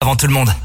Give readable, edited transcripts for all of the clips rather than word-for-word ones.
avant tout le monde.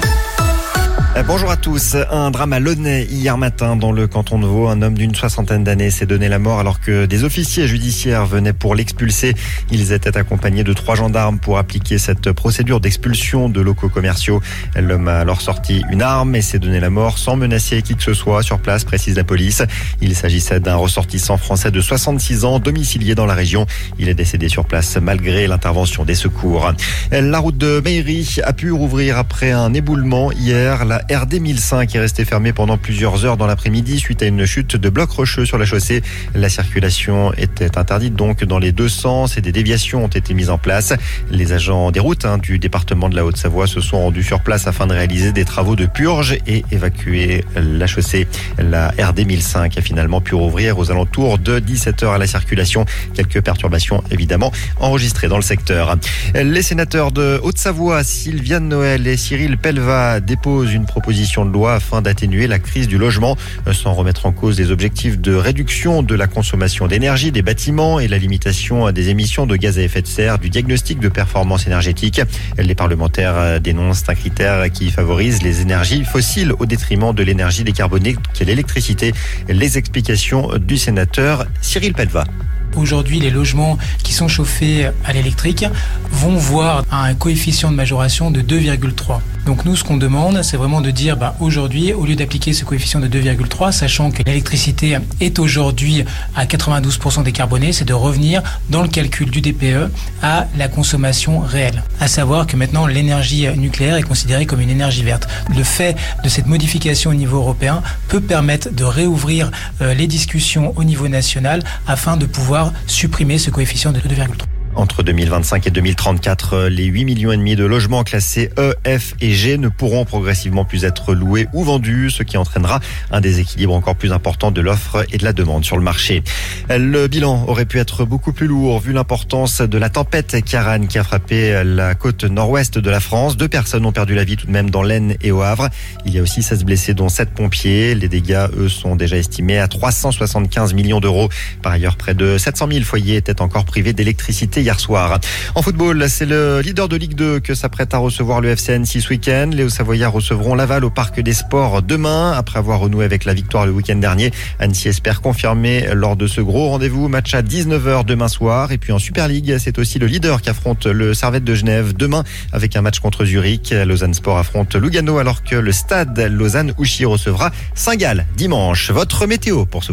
Bonjour à tous. Un drame à Launay hier matin dans le canton de Vaud. Un homme d'une 60aine d'années s'est donné la mort alors que des officiers judiciaires venaient pour l'expulser. Ils étaient accompagnés de 3 gendarmes pour appliquer cette procédure d'expulsion de locaux commerciaux. L'homme a alors sorti une arme et s'est donné la mort sans menacer qui que ce soit sur place, précise la police. Il s'agissait d'un ressortissant français de 66 ans, domicilié dans la région. Il est décédé sur place malgré l'intervention des secours. La route de Mairie a pu rouvrir après un éboulement hier. La RD 1005 est restée fermée pendant plusieurs heures dans l'après-midi suite à une chute de blocs rocheux sur la chaussée. La circulation était interdite donc dans les deux sens et des déviations ont été mises en place. Les agents des routes du département de la Haute-Savoie se sont rendus sur place afin de réaliser des travaux de purge et évacuer la chaussée. La RD 1005 a finalement pu rouvrir aux alentours de 17h à la circulation. Quelques perturbations évidemment enregistrées dans le secteur. Les sénateurs de Haute-Savoie, Sylviane Noël et Cyril Pellevat, déposent une proposition de loi afin d'atténuer la crise du logement sans remettre en cause les objectifs de réduction de la consommation d'énergie des bâtiments et la limitation des émissions de gaz à effet de serre du diagnostic de performance énergétique. Les parlementaires dénoncent un critère qui favorise les énergies fossiles au détriment de l'énergie décarbonée qu'est l'électricité. Les explications du sénateur Cyril Pellevat. Aujourd'hui, les logements qui sont chauffés à l'électrique vont voir un coefficient de majoration de 2,3. Donc nous, ce qu'on demande, c'est vraiment de dire, aujourd'hui, au lieu d'appliquer ce coefficient de 2,3, sachant que l'électricité est aujourd'hui à 92% décarbonée, c'est de revenir dans le calcul du DPE à la consommation réelle. À savoir que maintenant, l'énergie nucléaire est considérée comme une énergie verte. Le fait de cette modification au niveau européen peut permettre de réouvrir les discussions au niveau national afin de pouvoir supprimer ce coefficient de 2,3. Entre 2025 et 2034, les 8,5 millions de logements classés E, F et G ne pourront progressivement plus être loués ou vendus, ce qui entraînera un déséquilibre encore plus important de l'offre et de la demande sur le marché. Le bilan aurait pu être beaucoup plus lourd vu l'importance de la tempête Ciarán qui a frappé la côte nord-ouest de la France. 2 personnes ont perdu la vie tout de même dans l'Aisne et au Havre. Il y a aussi 16 blessés dont 7 pompiers. Les dégâts, eux, sont déjà estimés à 375 millions d'euros. Par ailleurs, près de 700 000 foyers étaient encore privés d'électricité hier soir. En football, c'est le leader de Ligue 2 que s'apprête à recevoir le FC Annecy ce week-end. Les Hauts-Savoyards recevront Laval au Parc des Sports demain. Après avoir renoué avec la victoire le week-end dernier, Annecy espère confirmer lors de ce gros rendez-vous. Match à 19h demain soir. Et puis en Super League, c'est aussi le leader qui affronte le Servette de Genève demain avec un match contre Zurich. Lausanne Sport affronte Lugano alors que le stade Lausanne-Ouchy recevra Saint-Gall dimanche. Votre météo pour ce